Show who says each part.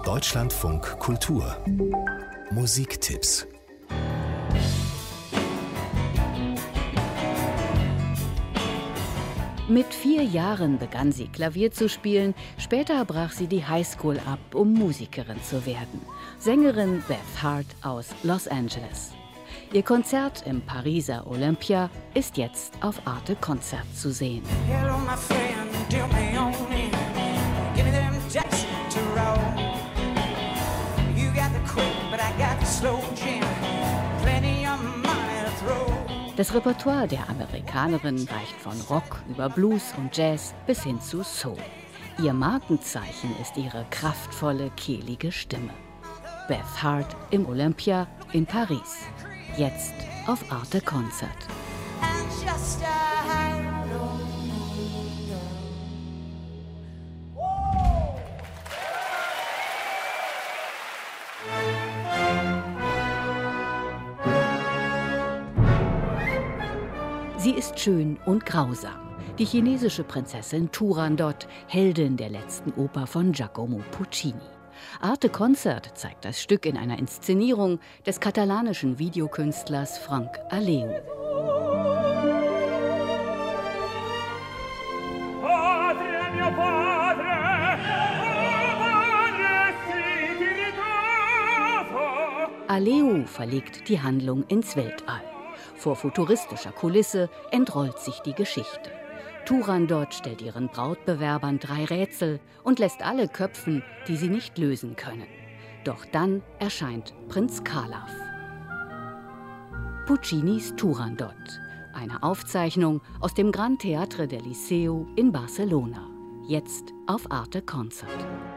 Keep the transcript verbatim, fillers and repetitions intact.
Speaker 1: Deutschlandfunk Kultur Musiktipps.
Speaker 2: Mit vier Jahren begann sie Klavier zu spielen, später brach sie die Highschool ab, um Musikerin zu werden. Sängerin Beth Hart aus Los Angeles. Ihr Konzert im Pariser Olympia ist jetzt auf Arte Concert zu sehen.
Speaker 3: Hello, my friend, tell me only, give me them jacks to roll. You got the quick, but I got the slow jam. Plenty of money to throw.
Speaker 2: Das Repertoire der Amerikanerin reicht von Rock über Blues und Jazz bis hin zu Soul. Ihr Markenzeichen ist ihre kraftvolle, kehlige Stimme. Beth Hart im Olympia in Paris. Jetzt auf Arte Concert.
Speaker 3: And just a hello.
Speaker 2: Sie ist schön und grausam. Die chinesische Prinzessin Turandot, Heldin der letzten Oper von Giacomo Puccini. Arte Concert zeigt das Stück in einer Inszenierung des katalanischen Videokünstlers Frank Aleu. Aleu verlegt die Handlung ins Weltall. Vor futuristischer Kulisse entrollt sich die Geschichte. Turandot stellt ihren Brautbewerbern drei Rätsel und lässt alle köpfen, die sie nicht lösen können. Doch dann erscheint Prinz Khalaf. Puccinis Turandot, eine Aufzeichnung aus dem Gran Teatre del Liceo in Barcelona. Jetzt auf Arte Concert.